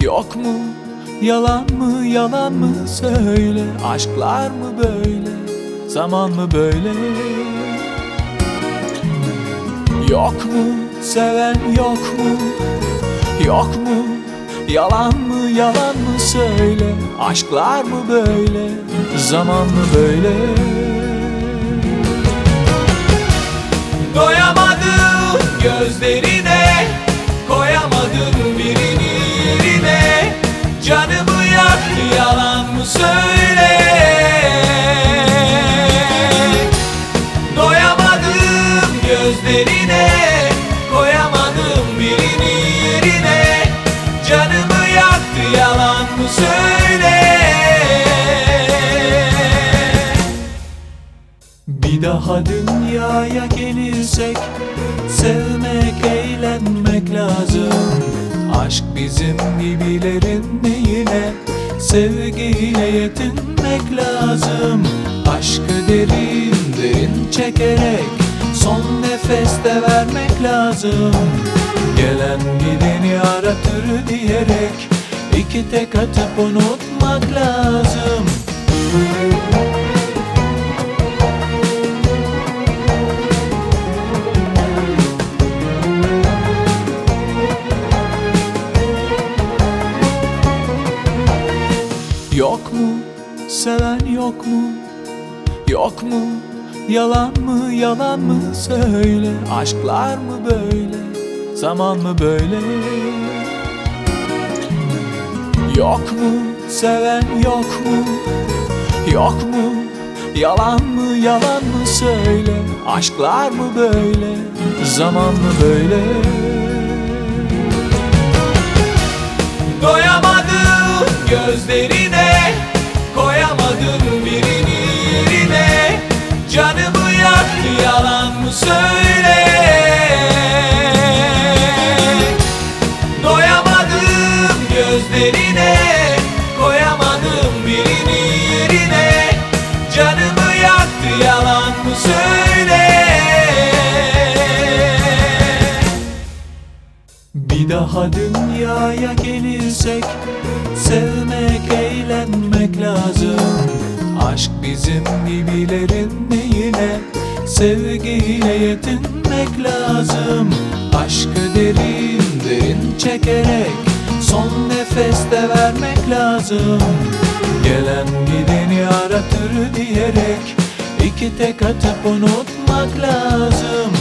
Yok mu, yalan mı söyle, aşklar mı böyle, zaman mı böyle? Yok mu, seven yok mu, yok mu, yalan mı söyle, aşklar mı böyle, zaman mı böyle? Doyamadım gözlerine, koyamadım birini yerine, canımı yaktı yalan mı söyle? Doyamadım gözlerine, koyamadım birini yerine, canımı yaktı yalan mı söyle? Bir daha dünyaya gelirsek sevmek, eğlenmek lazım. Aşk bizim gibilerin neyine, sevgiyle yetinmek lazım. Aşkı derin derin çekerek son nefeste vermek lazım. Gelen gideni aratır diyerek iki tek atıp unutmak lazım. Yok mu, seven yok mu, yok mu, yalan mı söyle, aşklar mı böyle, zaman mı böyle? Yok mu, seven yok mu, yok mu, yalan mı söyle, aşklar mı böyle, zaman mı böyle? Doyamadım gözlerine, koyamadım birini yerine, canımı yaktı yalan mı söyle? Doyamadım gözlerine, koyamadım birini yerine, canımı yaktı yalan mı söyle? Bir daha dünyaya gelirsek sevmek, eğlenmek lazım. Aşk bizim gibilerin neyine, sevgiyle yetinmek lazım. Aşkı derin derin çekerek son nefeste vermek lazım. Gelen gideni aratır diyerek iki tek atıp unutmak lazım.